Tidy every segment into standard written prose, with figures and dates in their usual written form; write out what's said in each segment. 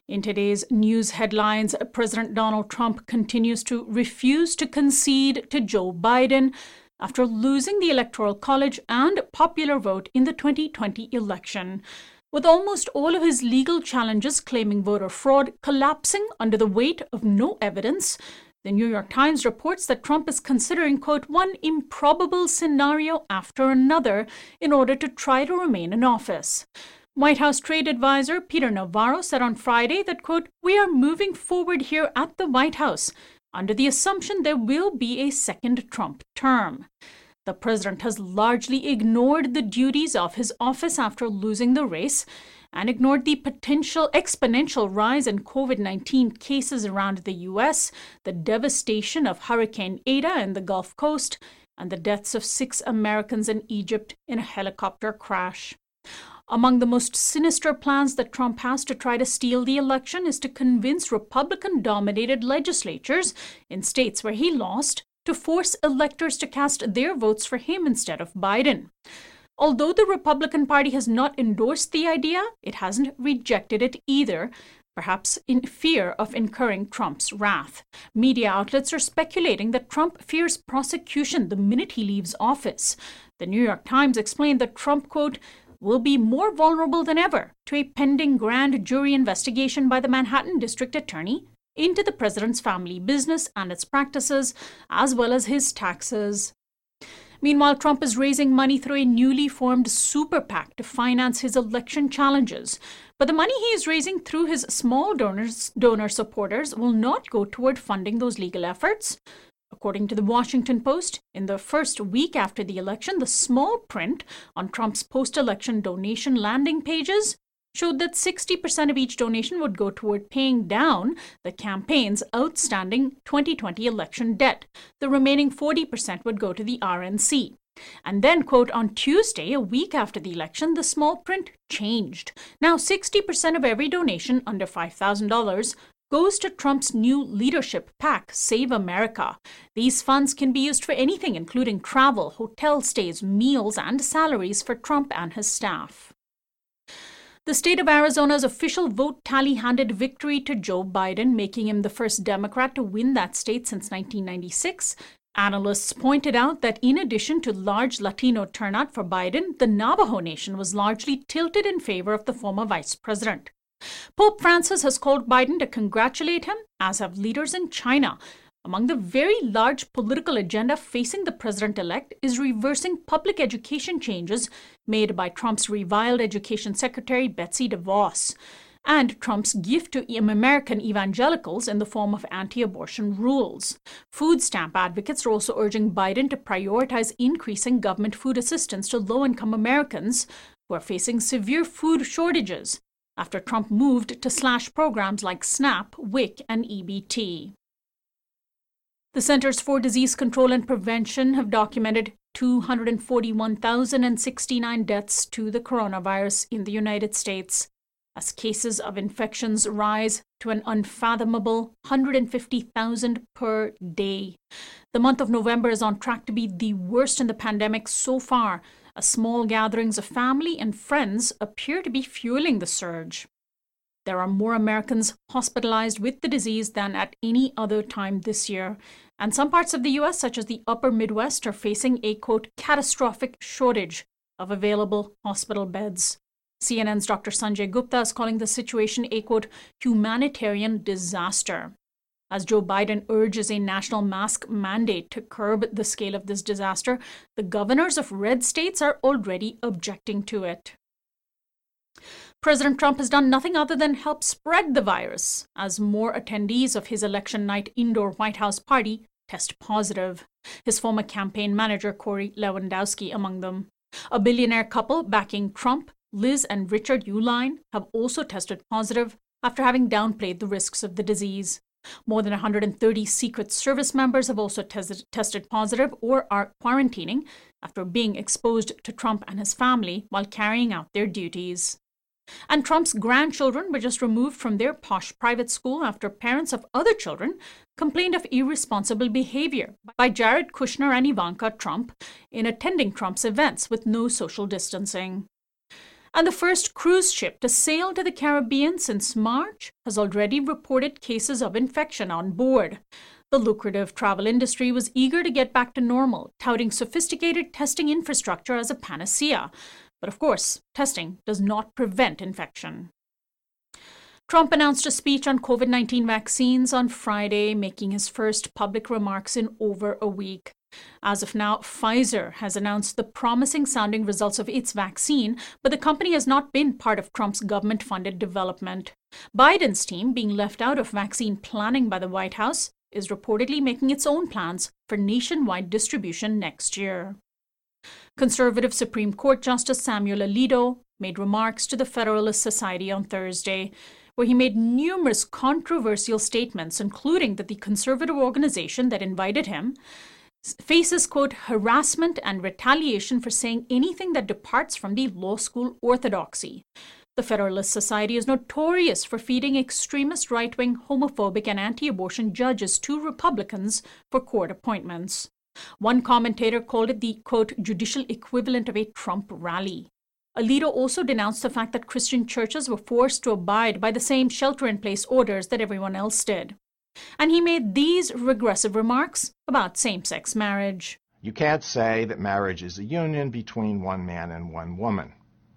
In today's news headlines, President Donald Trump continues to refuse to concede to Joe Biden after losing the Electoral College and popular vote in the 2020 election. With almost all of his legal challenges claiming voter fraud collapsing under the weight of no evidence, the New York Times reports that Trump is considering, quote, one improbable scenario after another in order to try to remain in office. White House trade advisor Peter Navarro said on Friday that, quote, we are moving forward here at the White House under the assumption there will be a second Trump term. The president has largely ignored the duties of his office after losing the race and ignored the potential exponential rise in COVID-19 cases around the U.S., the devastation of Hurricane Eta in the Gulf Coast, and the deaths of 6 Americans in Egypt in a helicopter crash. Among the most sinister plans that Trump has to try to steal the election is to convince Republican-dominated legislatures in states where he lost to force electors to cast their votes for him instead of Biden. Although the Republican Party has not endorsed the idea, it hasn't rejected it either, perhaps in fear of incurring Trump's wrath. Media outlets are speculating that Trump fears prosecution the minute he leaves office. The New York Times explained that Trump, quote, will be more vulnerable than ever to a pending grand jury investigation by the Manhattan District Attorney into the president's family business and its practices, as well as his taxes. Meanwhile, Trump is raising money through a newly formed super PAC to finance his election challenges. But the money he is raising through his small donor supporters will not go toward funding those legal efforts. According to the Washington Post, in the first week after the election, the small print on Trump's post-election donation landing pages showed that 60% of each donation would go toward paying down the campaign's outstanding 2020 election debt. The remaining 40% would go to the RNC. And then, quote, on Tuesday, a week after the election, the small print changed. Now, 60% of every donation under $5,000 goes to Trump's new leadership PAC, Save America. These funds can be used for anything, including travel, hotel stays, meals, and salaries for Trump and his staff. The state of Arizona's official vote tally handed victory to Joe Biden, making him the first Democrat to win that state since 1996. Analysts pointed out that in addition to large Latino turnout for Biden, the Navajo Nation was largely tilted in favor of the former vice president. Pope Francis has called Biden to congratulate him, as have leaders in China. Among the very large political agenda facing the president-elect is reversing public education changes made by Trump's reviled education secretary Betsy DeVos, and Trump's gift to American evangelicals in the form of anti-abortion rules. Food stamp advocates are also urging Biden to prioritize increasing government food assistance to low-income Americans who are facing severe food shortages after Trump moved to slash programs like SNAP, WIC, and EBT. The Centers for Disease Control and Prevention have documented 241,069 deaths to the coronavirus in the United States, as cases of infections rise to an unfathomable 150,000 per day. The month of November is on track to be the worst in the pandemic so far, as small gatherings of family and friends appear to be fueling the surge. There are more Americans hospitalized with the disease than at any other time this year, and some parts of the U.S., such as the upper Midwest, are facing a, quote, catastrophic shortage of available hospital beds. CNN's Dr. Sanjay Gupta is calling the situation a, quote, humanitarian disaster. As Joe Biden urges a national mask mandate to curb the scale of this disaster, the governors of red states are already objecting to it. President Trump has done nothing other than help spread the virus as more attendees of his election night indoor White House party test positive. His former campaign manager, Corey Lewandowski, among them. A billionaire couple backing Trump, Liz and Richard Uihlein, have also tested positive after having downplayed the risks of the disease. More than 130 Secret Service members have also tested positive or are quarantining after being exposed to Trump and his family while carrying out their duties. And Trump's grandchildren were just removed from their posh private school after parents of other children complained of irresponsible behavior by Jared Kushner and Ivanka Trump in attending Trump's events with no social distancing. And the first cruise ship to sail to the Caribbean since March has already reported cases of infection on board. The lucrative travel industry was eager to get back to normal, touting sophisticated testing infrastructure as a panacea. But of course, testing does not prevent infection. Trump announced a speech on COVID-19 vaccines on Friday, making his first public remarks in over a week. As of now, Pfizer has announced the promising-sounding results of its vaccine, but the company has not been part of Trump's government-funded development. Biden's team, being left out of vaccine planning by the White House, is reportedly making its own plans for nationwide distribution next year. Conservative Supreme Court Justice Samuel Alito made remarks to the Federalist Society on Thursday, where he made numerous controversial statements, including that the conservative organization that invited him faces, quote, harassment and retaliation for saying anything that departs from the law school orthodoxy. The Federalist Society is notorious for feeding extremist right-wing, homophobic, and anti-abortion judges to Republicans for court appointments. One commentator called it the, quote, judicial equivalent of a Trump rally. Alito also denounced the fact that Christian churches were forced to abide by the same shelter-in-place orders that everyone else did. And he made these regressive remarks about same-sex marriage. You can't say that marriage is a union between one man and one woman.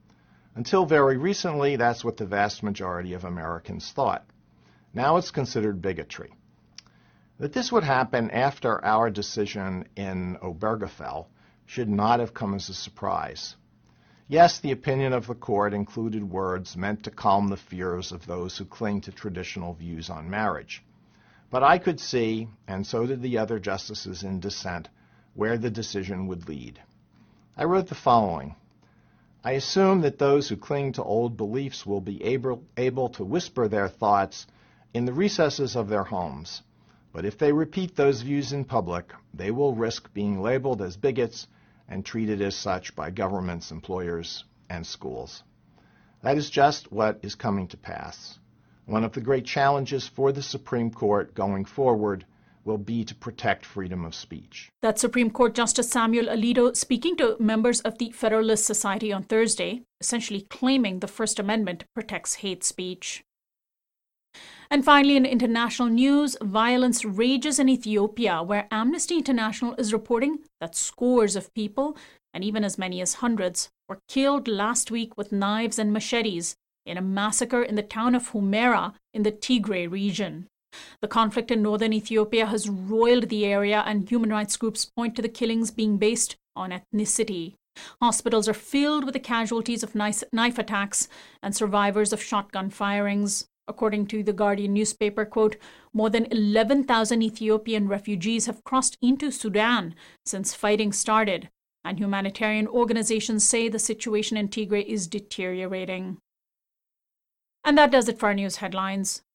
Until very recently, that's what the vast majority of Americans thought. Now it's considered bigotry. That this would happen after our decision in Obergefell should not have come as a surprise. Yes, the opinion of the court included words meant to calm the fears of those who cling to traditional views on marriage. But I could see, and so did the other justices in dissent, where the decision would lead. I wrote the following. I assume that those who cling to old beliefs will be able to whisper their thoughts in the recesses of their homes. But if they repeat those views in public, they will risk being labeled as bigots and treated as such by governments, employers, and schools. That is just what is coming to pass. One of the great challenges for the Supreme Court going forward will be to protect freedom of speech. That's Supreme Court Justice Samuel Alito speaking to members of the Federalist Society on Thursday, essentially claiming the First Amendment protects hate speech. And finally, in international news, violence rages in Ethiopia, where Amnesty International is reporting that scores of people, and even as many as hundreds, were killed last week with knives and machetes in a massacre in the town of Humera in the Tigray region. The conflict in northern Ethiopia has roiled the area, and human rights groups point to the killings being based on ethnicity. Hospitals are filled with the casualties of knife attacks and survivors of shotgun firings. According to the Guardian newspaper, quote, more than 11,000 Ethiopian refugees have crossed into Sudan since fighting started, and humanitarian organizations say the situation in Tigray is deteriorating. And that does it for our news headlines.